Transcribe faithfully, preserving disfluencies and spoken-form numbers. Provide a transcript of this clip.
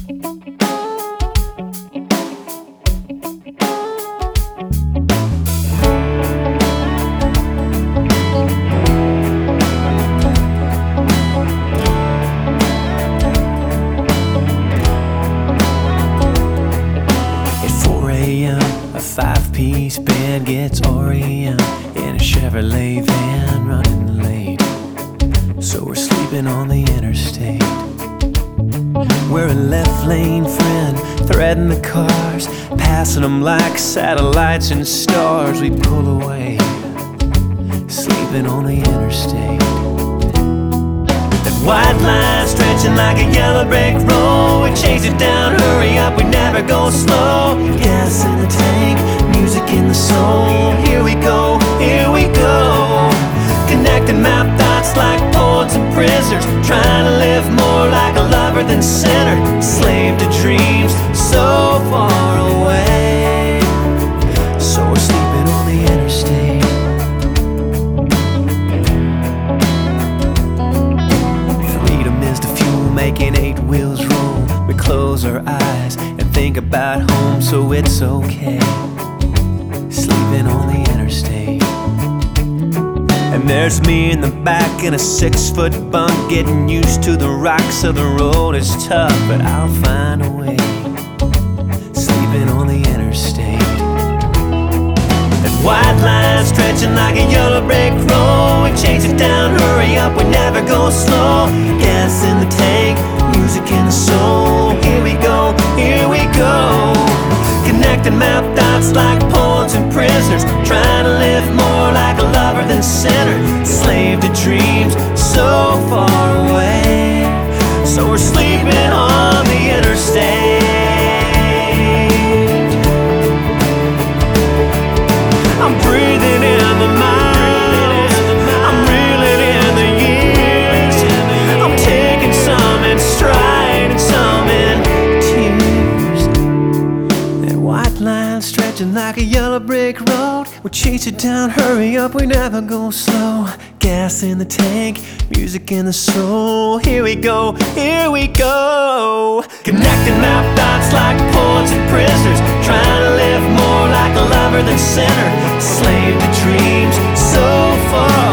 A five-piece band gets R E M in a Chevrolet van running late. So we're sleeping on the interstate. We're a left lane friend, threading the cars, passing them like satellites and stars. We pull away, sleeping on the interstate. That white line stretching like a yellow brick road. We chase it down, hurry up, we never go slow. Gas in the tank, music in the soul. Here we go, here we go. Connecting map dots like poets and prisoners, trying to live more like a lover than sinner. Slave to dreams so far away. So we're sleeping on the interstate. Making eight wheels roll. We close our eyes and think about home, so it's okay. Sleeping on the interstate. And there's me in the back in a six-foot bunk, getting used to the rocks of the road. It's tough, but I'll find a way. Sleeping on the interstate. That white line stretching like a yellow brick road. We chase it down, hurry up, we never go slow. Gas in the tank, music in the soul. Here we go, here we go. Connecting map dots like poets and prisoners, trying to live more like a lover than sinner. Slave to dreams so far away. So we're sleeping on the interstate. I'm breathing in the miles, I'm reeling in the years. I'm taking some in stride and some in tears. That white line stretching like a yellow brick road. We chase it down, hurry up, we never go slow. Gas in the tank, music in the soul. Here we go, here we go. Connecting map dots like poets and prisoners, trying to live more like a lover than sinner. Slave to dreams so far